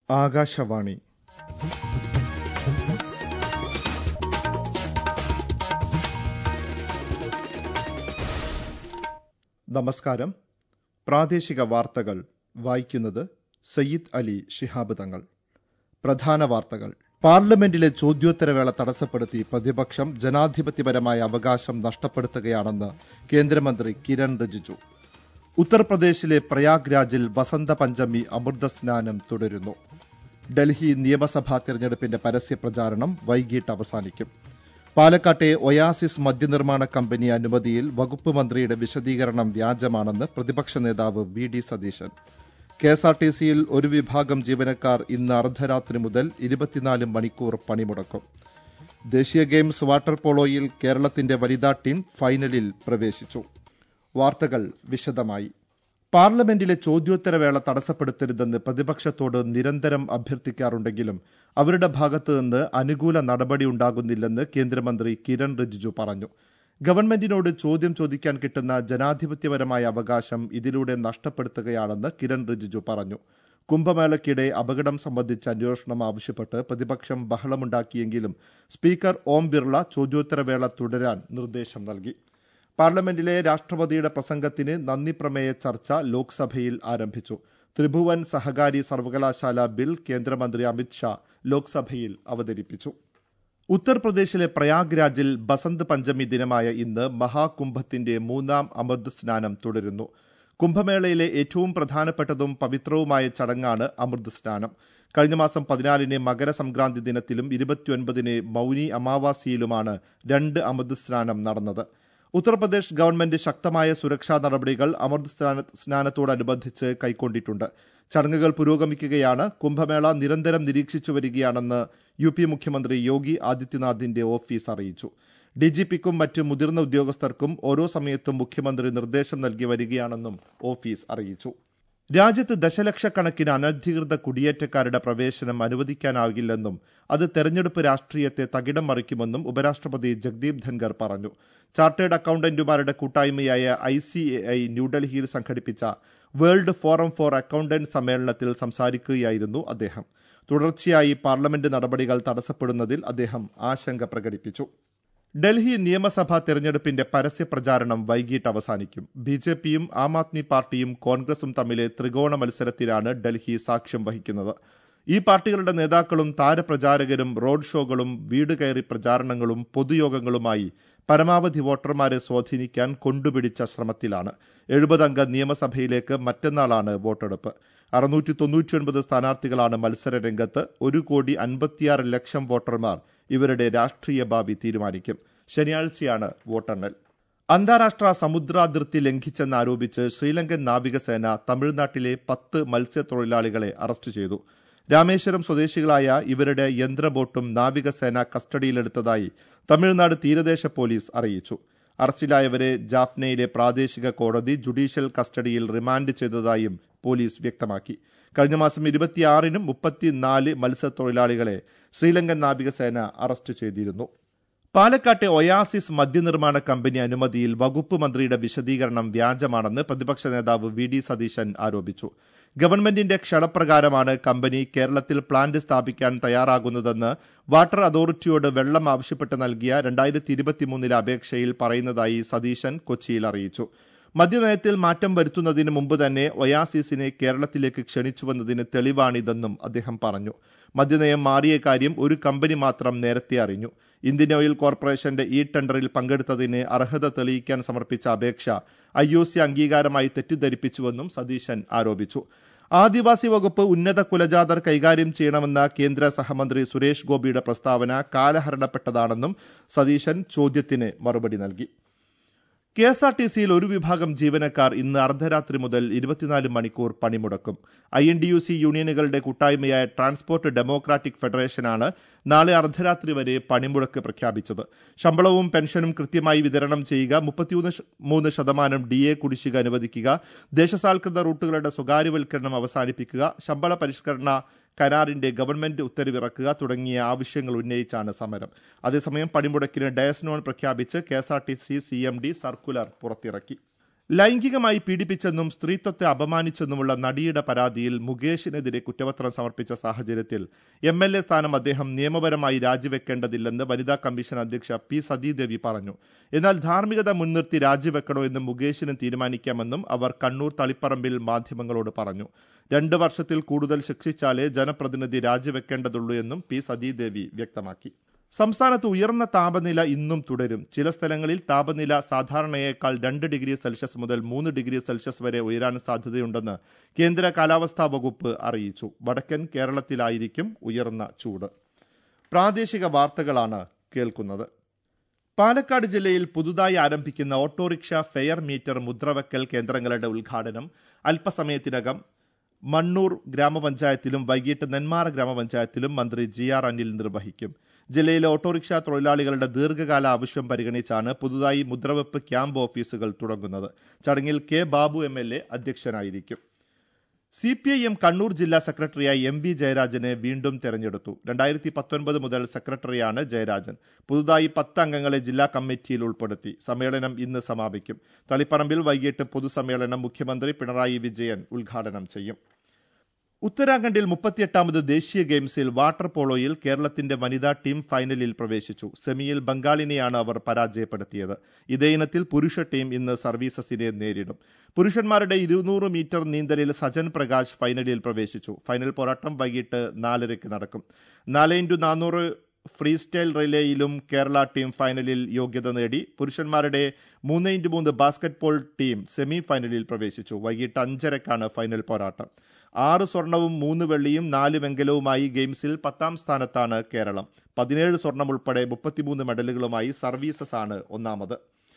ആകാശവാണി. നമസ്കാരം. പ്രാദേശിക വാർത്തകൾ വായിക്കുന്നത് സയ്യിദ് അലി ശിഹാബ് തങ്ങൾ. പ്രധാന വാർത്തകൾ. പാർലമെന്റിലെ ചോദ്യോത്തരവേള തടസ്സപ്പെടുത്തി പ്രതിപക്ഷം ജനാധിപത്യപരമായ അവകാശം നഷ്ടപ്പെടുത്തുകയാണെന്ന് കേന്ദ്രമന്ത്രി കിരൺ റിജിജു. ഉത്തർപ്രദേശിലെ പ്രയാഗ്രാജിൽ വസന്ത പഞ്ചമി അമൃതസ്നാനം തുടരുന്നു. ഡൽഹി നിയമസഭാ തെരഞ്ഞെടുപ്പിന്റെ പരസ്യപ്രചാരണം വൈകിട്ട് അവസാനിക്കും. പാലക്കാട്ടെ ഒയാസിസ് മദ്യനിർമ്മാണ കമ്പനി അനുമതിയിൽ വകുപ്പ് മന്ത്രിയുടെ വിശദീകരണം വ്യാജമാണെന്ന് പ്രതിപക്ഷ നേതാവ് വി.ഡി. സതീശൻ. കെഎസ്ആർടിസിയിൽ ഒരു വിഭാഗം ജീവനക്കാർ ഇന്ന് അർദ്ധരാത്രി മുതൽ 24 മണിക്കൂർ പണിമുടക്കും. ദേശീയ ഗെയിംസ് വാട്ടർ പോളോയിൽ കേരളത്തിന്റെ വനിതാ ടീം ഫൈനലിൽ പ്രവേശിച്ചു. വാർത്തകൾ വിശദമായി. പാർലമെന്റിലെ ചോദ്യോത്തരവേള തടസ്സപ്പെടുത്തരുതെന്ന് പ്രതിപക്ഷത്തോട് നിരന്തരം അഭ്യർത്ഥിക്കാറുണ്ടെങ്കിലും അവരുടെ ഭാഗത്തുനിന്ന് അനുകൂല നടപടിയുണ്ടാകുന്നില്ലെന്ന് കേന്ദ്രമന്ത്രി കിരൺ റിജിജു പറഞ്ഞു. ഗവൺമെന്റിനോട് ചോദ്യം ചോദിക്കാൻ കിട്ടുന്ന ജനാധിപത്യപരമായ അവകാശം ഇതിലൂടെ നഷ്ടപ്പെടുത്തുകയാണെന്ന് കിരൺ റിജിജു പറഞ്ഞു. കുംഭമേളയ്ക്കിടെ അപകടം സംബന്ധിച്ച അന്വേഷണം ആവശ്യപ്പെട്ട് പ്രതിപക്ഷം ബഹളമുണ്ടാക്കിയെങ്കിലും സ്പീക്കർ ഓം ബിർള ചോദ്യോത്തരവേള തുടരാൻ നിർദ്ദേശം നൽകി. പാർലമെന്റിലെ രാഷ്ട്രപതിയുടെ പ്രസംഗത്തിന് നന്ദി പ്രമേയ ചർച്ച ലോക്സഭയിൽ ആരംഭിച്ചു. ത്രിഭുവൻ സഹകാരി സർവകലാശാല ബിൽ കേന്ദ്രമന്ത്രി അമിത് ഷാ ലോക്സഭയിൽ അവതരിപ്പിച്ചു. ഉത്തർപ്രദേശിലെ പ്രയാഗ്രാജിൽ ബസന്ത് പഞ്ചമി ദിനമായ ഇന്ന് മഹാകുംഭത്തിന്റെ 3ാം അമൃത് സ്നാനം തുടരുന്നു. കുംഭമേളയിലെ ഏറ്റവും പ്രധാനപ്പെട്ടതും പവിത്രവുമായ ചടങ്ങാണ് അമൃത് സ്നാനം. കഴിഞ്ഞ മാസം 14 മകരസംക്രാന്തി ദിനത്തിലും 29 മൌനി അമാവാസിയിലുമാണ് 2 അമൃത് സ്നാനം നടന്നത്. ഉത്തർപ്രദേശ് ഗവൺമെന്റ് ശക്തമായ സുരക്ഷാ നടപടികൾ അമൃത് സ്നാനത്തോടനുബന്ധിച്ച് കൈക്കൊണ്ടിട്ടുണ്ട്. ചടങ്ങുകൾ പുരോഗമിക്കുകയാണ്. കുംഭമേള നിരന്തരം നിരീക്ഷിച്ചു വരികയാണെന്ന് UP മുഖ്യമന്ത്രി യോഗി ആദിത്യനാഥിന്റെ ഓഫീസ് അറിയിച്ചു. DGPക്കും മറ്റ് മുതിർന്ന ഉദ്യോഗസ്ഥർക്കും ഓരോ സമയത്തും മുഖ്യമന്ത്രി നിർദ്ദേശം നൽകി വരികയാണെന്നും ഓഫീസ് അറിയിച്ചു. രാജ്യത്ത് ദശലക്ഷക്കണക്കിന് അനധികൃത കുടിയേറ്റക്കാരുടെ പ്രവേശനം അനുവദിക്കാനാകില്ലെന്നും അത് തെരഞ്ഞെടുപ്പ് രാഷ്ട്രീയത്തെ തകിടം മറിക്കുമെന്നും ഉപരാഷ്ട്രപതി ജഗ്ദീപ് ധൻഖർ പറഞ്ഞു. ചാർട്ടേഡ് അക്കൌണ്ടന്റുമാരുടെ കൂട്ടായ്മയായ ICAI ന്യൂഡൽഹിയിൽ സംഘടിപ്പിച്ച വേൾഡ് ഫോറം ഫോർ അക്കൌണ്ടന്റ് സമ്മേളനത്തിൽ സംസാരിക്കുകയായിരുന്നു അദ്ദേഹം. തുടർച്ചയായി പാർലമെന്റ് നടപടികൾ തടസ്സപ്പെടുന്നതിൽ അദ്ദേഹം ആശങ്ക പ്രകടിപ്പിച്ചു. ഡൽഹി നിയമസഭാ തെരഞ്ഞെടുപ്പിന്റെ പരസ്യപ്രചാരണം വൈകിട്ട് അവസാനിക്കും. BJPയും ആം ആദ്മി പാർട്ടിയും കോൺഗ്രസും തമ്മിലെ ത്രികോണ മത്സരത്തിലാണ് ഡൽഹി സാക്ഷ്യം വഹിക്കുന്നത്. ഈ പാർട്ടികളുടെ നേതാക്കളും താരപ്രചാരകരും റോഡ് ഷോകളും വീട് കയറി പ്രചാരണങ്ങളും പൊതുയോഗങ്ങളുമായി പരമാവധി വോട്ടർമാരെ സ്വാധീനിക്കാൻ കൊണ്ടുപിടിച്ച ശ്രമത്തിലാണ്. 70 അംഗ നിയമസഭയിലേക്ക് മറ്റന്നാളാണ് വോട്ടെടുപ്പ്. 699 സ്ഥാനാർത്ഥികളാണ് മത്സര രംഗത്ത്. 1,56,00,000 വോട്ടർമാർ ഇവരുടെ രാഷ്ട്രീയ ഭാവി തീരുമാനിക്കും. ശനിയാഴ്ചയാണ് വോട്ടെണ്ണൽ. അന്താരാഷ്ട്ര സമുദ്രാതിർത്തി ലംഘിച്ചെന്നാരോപിച്ച് ശ്രീലങ്കൻ നാവികസേന തമിഴ്നാട്ടിലെ 10 മത്സ്യത്തൊഴിലാളികളെ അറസ്റ്റ് ചെയ്തു. രാമേശ്വരം സ്വദേശികളായ ഇവരുടെ യന്ത്രബോട്ടും നാവികസേന കസ്റ്റഡിയിലെടുത്തതായി തമിഴ്നാട് തീരദേശ പോലീസ് അറിയിച്ചു. അറസ്റ്റിലായവരെ ജാഫ്നയിലെ പ്രാദേശിക കോടതി ജുഡീഷ്യൽ കസ്റ്റഡിയിൽ റിമാൻഡ് ചെയ്തതായും പോലീസ് വ്യക്തമാക്കി. കഴിഞ്ഞ മാസം 26-നും 34 മത്സ്യത്തൊഴിലാളികളെ ശ്രീലങ്കൻ നാവികസേന അറസ്റ്റ് ചെയ്തിരുന്നു. പാലക്കാട്ടെ ഒയാസിസ് മദ്യനിർമ്മാണ കമ്പനി അനുമതിയിൽ വകുപ്പ് മന്ത്രിയുടെ വിശദീകരണം വ്യാജമാണെന്ന് പ്രതിപക്ഷ നേതാവ് വി.ഡി. സതീശൻ ആരോപിച്ചു. ഗവൺമെന്റിന്റെ ക്ഷണപ്രകാരമാണ് കമ്പനി കേരളത്തിൽ പ്ലാന്റ് സ്ഥാപിക്കാൻ തയ്യാറാകുന്നതെന്ന് വാട്ടർ അതോറിറ്റിയോട് വെള്ളം ആവശ്യപ്പെട്ട് നൽകിയ 2023 അപേക്ഷയിൽ പറയുന്നതായി സതീശൻ കൊച്ചിയിൽ അറിയിച്ചു. മദ്യനയത്തിൽ മാറ്റം വരുത്തുന്നതിന് മുമ്പ് തന്നെ ഒയാസിസിനെ കേരളത്തിലേക്ക് ക്ഷണിച്ചുവെന്നതിന് തെളിവാണിതെന്നും അദ്ദേഹം പറഞ്ഞു. മദ്യനയം മാറിയ കാര്യം ഒരു കമ്പനി മാത്രം നേരത്തെ അറിഞ്ഞു. ഇന്ത്യൻ ഓയിൽ കോർപ്പറേഷന്റെ ഈ ടെൻഡറിൽ പങ്കെടുത്തതിന് അർഹത തെളിയിക്കാൻ സമർപ്പിച്ച അപേക്ഷ IOC അംഗീകാരമായി തെറ്റിദ്ധരിപ്പിച്ചുവെന്നും സതീശൻ ആരോപിച്ചു. ആദിവാസി വകുപ്പ് ഉന്നത കുലജാതർ കൈകാര്യം ചെയ്യണമെന്ന കേന്ദ്ര സഹമന്ത്രി സുരേഷ് ഗോപിയുടെ പ്രസ്താവന കാലഹരണപ്പെട്ടതാണെന്നും സതീശൻ ചോദ്യത്തിന് മറുപടി നൽകി. കെഎസ്ആർടിസിയിൽ ഒരു വിഭാഗം ജീവനക്കാർ ഇന്ന് അർദ്ധരാത്രി മുതൽ 24 മണിക്കൂർ പണിമുടക്കും. INTUC യൂണിയനുകളുടെ കൂട്ടായ്മയായ ട്രാൻസ്പോർട്ട് ഡെമോക്രാറ്റിക് ഫെഡറേഷനാണ് നാളെ അർദ്ധരാത്രി വരെ പണിമുടക്ക് പ്രഖ്യാപിച്ചത്. ശമ്പളവും പെൻഷനും കൃത്യമായി വിതരണം ചെയ്യുക, 33% DA കുടിശ്ശിക അനുവദിക്കുക, ദേശസാൽകൃത റൂട്ടുകളുടെ സ്വകാര്യവൽക്കരണം അവസാനിപ്പിക്കുക, ശമ്പള പരിഷ്കരണ കരാറിന്റെ ഗവൺമെന്റ് ഉത്തരവിറക്കുക തുടങ്ങിയ ആവശ്യങ്ങൾ ഉന്നയിച്ചാണ് സമരം. അതേസമയം പണിമുടക്കിന് ഡയസ് നോൺ പ്രഖ്യാപിച്ച് KSRTC CMD സർക്കുലർ പുറത്തിറക്കി. ലൈംഗികമായി പീഡിപ്പിച്ചെന്നും സ്ത്രീത്വത്തെ അപമാനിച്ചെന്നുമുള്ള നടിയുടെ പരാതിയിൽ മുകേഷിനെതിരെ കുറ്റപത്രം സമർപ്പിച്ച സാഹചര്യത്തിൽ MLA സ്ഥാനം അദ്ദേഹം നിയമപരമായി രാജിവെക്കേണ്ടതില്ലെന്ന് വനിതാ കമ്മീഷൻ അധ്യക്ഷ പി സതീദേവി പറഞ്ഞു. എന്നാൽ ധാർമ്മികത മുൻനിർത്തി രാജിവെക്കണോ എന്ന് മുകേഷിന് തീരുമാനിക്കാമെന്നും അവർ കണ്ണൂർ തളിപ്പറമ്പിൽ മാധ്യമങ്ങളോട് പറഞ്ഞു. 2 വർഷത്തിൽ കൂടുതൽ ശിക്ഷിച്ചാലേ ജനപ്രതിനിധി രാജിവെക്കേണ്ടതുള്ളൂ എന്നും പി സതീദേവി വ്യക്തമാക്കി. സംസ്ഥാനത്ത് ഉയർന്ന താപനില ഇന്നും തുടരും. ചില സ്ഥലങ്ങളിൽ താപനില സാധാരണയേക്കാൾ 2 ഡിഗ്രി സെൽഷ്യസ് മുതൽ 3 ഡിഗ്രി സെൽഷ്യസ് വരെ ഉയരാൻ സാധ്യതയുണ്ടെന്ന് കേന്ദ്ര കാലാവസ്ഥാ വകുപ്പ് അറിയിച്ചു. വടക്കൻ കേരളത്തിലായിരിക്കും ഉയർന്ന ചൂട്. പ്രാദേശിക വാർത്തകളാണ് കേൾക്കുന്നത്. പാലക്കാട് ജില്ലയിൽ പുതുതായി ആരംഭിക്കുന്ന ഓട്ടോറിക്ഷ ഫെയർ മീറ്റർ മുദ്രവെക്കൽ കേന്ദ്രങ്ങളുടെ ഉദ്ഘാടനം അല്പസമയത്തിനകം മണ്ണൂർ ഗ്രാമപഞ്ചായത്തിലും വൈകിട്ട് നെന്മാറ ഗ്രാമപഞ്ചായത്തിലും മന്ത്രി GR അനിൽ നിർവഹിക്കും. ജില്ലയിലെ ഓട്ടോറിക്ഷ തൊഴിലാളികളുടെ ദീർഘകാല ആവശ്യം പരിഗണിച്ചാണ് പുതുതായി മുദ്രവെപ്പ് ക്യാമ്പ് ഓഫീസുകൾ തുടങ്ങുന്നത്. ചടങ്ങിൽ കെ ബാബു MLA അധ്യക്ഷനായിരിക്കും. CPIM കണ്ണൂർ ജില്ലാ സെക്രട്ടറിയായി MV ജയരാജനെ വീണ്ടും തെരഞ്ഞെടുത്തു. 2019 മുതൽ സെക്രട്ടറിയാണ് ജയരാജൻ. പുതുതായി 10 അംഗങ്ങളെ ജില്ലാ കമ്മിറ്റിയിൽ ഉൾപ്പെടുത്തി. സമ്മേളനം ഇന്ന് സമാപിക്കും. തളിപ്പറമ്പിൽ വൈകിട്ട് പൊതുസമ്മേളനം മുഖ്യമന്ത്രി പിണറായി വിജയൻ ഉദ്ഘാടനം ചെയ്യും. ഉത്തരാഖണ്ഡിൽ 38ാമത് ദേശീയ ഗെയിംസിൽ വാട്ടർ പോളോയിൽ കേരളത്തിന്റെ വനിതാ ടീം ഫൈനലിൽ പ്രവേശിച്ചു. സെമിയിൽ ബംഗാളിനെയാണ് അവർ പരാജയപ്പെടുത്തിയത്. ഇതേ ഇനത്തിൽ പുരുഷ ടീം ഇന്ന് സർവീസസിനെ നേരിടും. പുരുഷന്മാരുടെ 200 മീറ്റർ നീന്തലിൽ സജൻ പ്രകാശ് ഫൈനലിൽ പ്രവേശിച്ചു. ഫൈനൽ പോരാട്ടം വൈകിട്ട് 4:30 നടക്കും. 4x400 ഫ്രീ സ്റ്റൈൽ റിലേയിലും കേരള ടീം ഫൈനലിൽ യോഗ്യത നേടി. പുരുഷന്മാരുടെ 3x3 ബാസ്കറ്റ്ബോൾ ടീം സെമി ഫൈനലിൽ പ്രവേശിച്ചു. വൈകിട്ട് 5:30 ഫൈനൽ പോരാട്ടം. 6 സ്വർണവും 3 വെള്ളിയും 4 വെങ്കലവുമായി ഗെയിംസിൽ 10ാം സ്ഥാനത്താണ് കേരളം. 17 സ്വർണം ഉൾപ്പെടെ 33 മെഡലുകളുമായി സർവീസസ് ആണ് ഒന്നാമത്.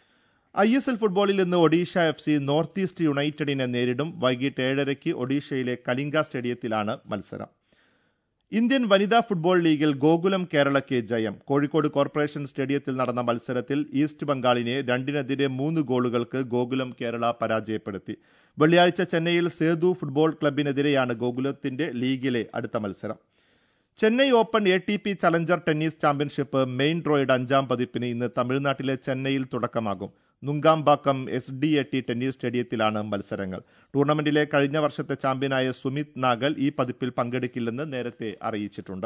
ISL ഫുട്ബോളിൽ ഇന്ന് ഒഡീഷ FC നോർത്ത് ഈസ്റ്റ് യുണൈറ്റഡിനെ നേരിടും. വൈകിട്ട് 7:30 ഒഡീഷയിലെ കലിംഗ സ്റ്റേഡിയത്തിലാണ് മത്സരം. ഇന്ത്യൻ വനിതാ ഫുട്ബോൾ ലീഗിൽ ഗോകുലം കേരളയ്ക്ക് ജയം. കോഴിക്കോട് കോർപ്പറേഷൻ സ്റ്റേഡിയത്തിൽ നടന്ന മത്സരത്തിൽ ഈസ്റ്റ് ബംഗാളിനെ 2-3 ഗോളുകൾക്ക് ഗോകുലം കേരള പരാജയപ്പെടുത്തി. വെള്ളിയാഴ്ച ചെന്നൈയിൽ സേതു ഫുട്ബോൾ ക്ലബിനെതിരെയാണ് ഗോകുലത്തിന്റെ ലീഗിലെ അടുത്ത മത്സരം. Chennai open ATP challenger tennis championship main ഡ്രോയുടെ 5ാം പതിപ്പിന് ഇന്ന് തമിഴ്നാട്ടിലെ ചെന്നൈയിൽ തുടക്കമാകും. നുങ്കാംബാക്കം SDAT ടെന്നീസ് സ്റ്റേഡിയത്തിലാണ് മത്സരങ്ങൾ. ടൂർണമെന്റിലെ കഴിഞ്ഞ വർഷത്തെ ചാമ്പ്യനായ സുമിത് നാഗൽ ഈ പതിപ്പിൽ പങ്കെടുക്കില്ലെന്ന് നേരത്തെ അറിയിച്ചിട്ടുണ്ട്.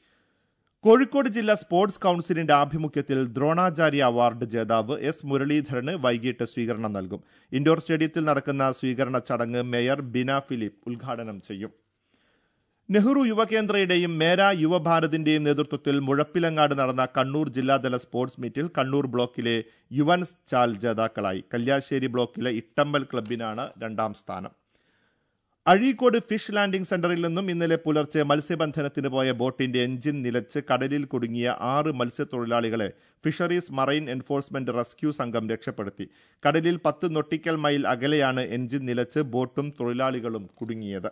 കോഴിക്കോട് ജില്ലാ സ്പോർട്സ് കൌൺസിലിന്റെ ആഭിമുഖ്യത്തിൽ ദ്രോണാചാര്യ അവാർഡ് ജേതാവ് S മുരളീധരന് വൈകിട്ട് സ്വീകരണം നൽകും. ഇൻഡോർ സ്റ്റേഡിയത്തിൽ നടക്കുന്ന സ്വീകരണ ചടങ്ങ് മേയർ ബിന ഫിലിപ്പ് ഉദ്ഘാടനം ചെയ്യും. നെഹ്റു യുവകേന്ദ്രയുടെയും മേര യുവഭാരതിന്റെയും നേതൃത്വത്തിൽ മുഴപ്പിലങ്ങാട് നടന്ന കണ്ണൂർ ജില്ലാതല സ്പോർട്സ് മീറ്റിൽ കണ്ണൂർ ബ്ലോക്കിലെ യുവൻസ് ചാൽ ജേതാക്കളായി. കല്യാശ്ശേരി ബ്ലോക്കിലെ ഇട്ടമ്പൽ ക്ലബിനാണ് 2ാം സ്ഥാനം. അഴീക്കോട് ഫിഷ് ലാൻഡിംഗ് സെന്ററിൽ നിന്നും ഇന്നലെ പുലർച്ചെ മത്സ്യബന്ധനത്തിന് പോയ ബോട്ടിന്റെ എഞ്ചിൻ നിലച്ച് കടലിൽ കുടുങ്ങിയ 6 മത്സ്യത്തൊഴിലാളികളെ ഫിഷറീസ് മറൈൻ എൻഫോഴ്സ്മെന്റ് റെസ്ക്യൂ സംഘം രക്ഷപ്പെടുത്തി. കടലിൽ 10 നൊട്ടിക്കൽ മൈൽ അകലെയാണ് എഞ്ചിൻ നിലച്ച് ബോട്ടും തൊഴിലാളികളും കുടുങ്ങിയത്.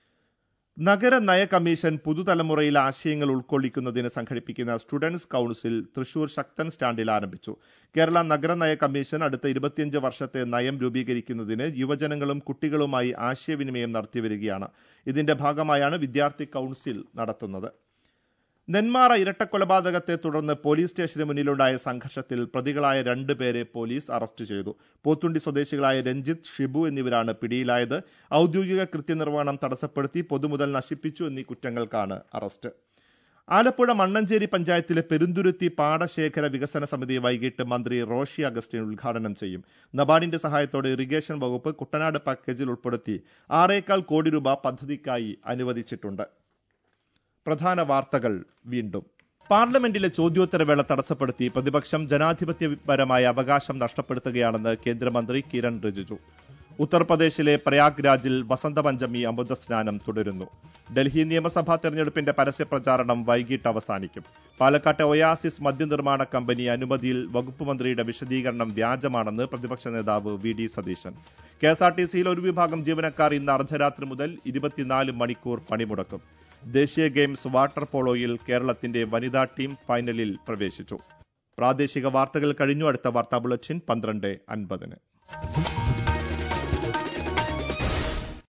നഗര നയ കമ്മീഷൻ പുതുതലമുറയിലെ ആശയങ്ങൾ ഉൾക്കൊള്ളിക്കുന്നതിന് സംഘടിപ്പിക്കുന്ന സ്റ്റുഡൻസ് കൌൺസിൽ തൃശൂർ ശക്തൻ സ്റ്റാൻഡിൽ ആരംഭിച്ചു. കേരള നഗര നയ കമ്മീഷൻ അടുത്ത 25 വർഷത്തെ നയം രൂപീകരിക്കുന്നതിന് യുവജനങ്ങളും കുട്ടികളുമായി ആശയവിനിമയം നടത്തിവരികയാണ്. ഇതിന്റെ ഭാഗമായാണ് വിദ്യാർത്ഥി കൌൺസിൽ നടത്തുന്നത്. നെന്മാറ ഇരട്ടക്കൊലപാതകത്തെ തുടർന്ന് പോലീസ് സ്റ്റേഷന് മുന്നിലുണ്ടായ സംഘർഷത്തിൽ പ്രതികളായ 2 പേരെ പോലീസ് അറസ്റ്റ് ചെയ്തു. പോത്തുണ്ടി സ്വദേശികളായ രഞ്ജിത്ത്, ഷിബു എന്നിവരാണ് പിടിയിലായത്. ഔദ്യോഗിക കൃത്യനിർവഹണം തടസ്സപ്പെടുത്തി പൊതുമുതൽ നശിപ്പിച്ചു എന്നീ കുറ്റങ്ങൾക്കാണ് അറസ്റ്റ്. ആലപ്പുഴ മണ്ണഞ്ചേരി പഞ്ചായത്തിലെ പെരുന്തുരുത്തി പാടശേഖര വികസന സമിതി വൈകിട്ട് മന്ത്രി റോഷി അഗസ്റ്റിൻ ഉദ്ഘാടനം ചെയ്യും. നബാർഡിന്റെ സഹായത്തോടെ ഇറിഗേഷൻ വകുപ്പ് കുട്ടനാട് പാക്കേജിൽ ഉൾപ്പെടുത്തി 6.25 കോടി രൂപ പദ്ധതിക്കായി അനുവദിച്ചിട്ടുണ്ട്. പ്രധാന വാർത്തകൾ വീണ്ടും. പാർലമെന്റിലെ ചോദ്യോത്തരവേള തടസ്സപ്പെടുത്തി പ്രതിപക്ഷം ജനാധിപത്യപരമായ അവകാശം നഷ്ടപ്പെടുത്തുകയാണെന്ന് കേന്ദ്രമന്ത്രി കിരൺ റിജിജു. ഉത്തർപ്രദേശിലെ പ്രയാഗ്രാജിൽ വസന്തപഞ്ചമി അമൃതസ്നാനം തുടരുന്നു. ഡൽഹി നിയമസഭാ തെരഞ്ഞെടുപ്പിന്റെ പരസ്യപ്രചാരണം വൈകിട്ട് അവസാനിക്കും. പാലക്കാട്ടെ ഒയാസിസ് മദ്യനിർമ്മാണ കമ്പനി അനുമതിയിൽ വകുപ്പ് മന്ത്രിയുടെ വിശദീകരണം വ്യാജമാണെന്ന് പ്രതിപക്ഷ നേതാവ് VD സതീശൻ. KSRTCയിൽ ഒരു വിഭാഗം ജീവനക്കാർ ഇന്ന് അർദ്ധരാത്രി മുതൽ 24 മണിക്കൂർ പണിമുടക്കും. ദേശീയ ഗെയിംസ് വാട്ടർ പോളോയിൽ കേരളത്തിന്റെ വനിതാ ടീം ഫൈനലിൽ പ്രവേശിച്ചു. പ്രാദേശിക വാർത്തകൾ കഴിഞ്ഞു. അടുത്ത വാർത്താ ബുള്ളറ്റിൻ 12:50.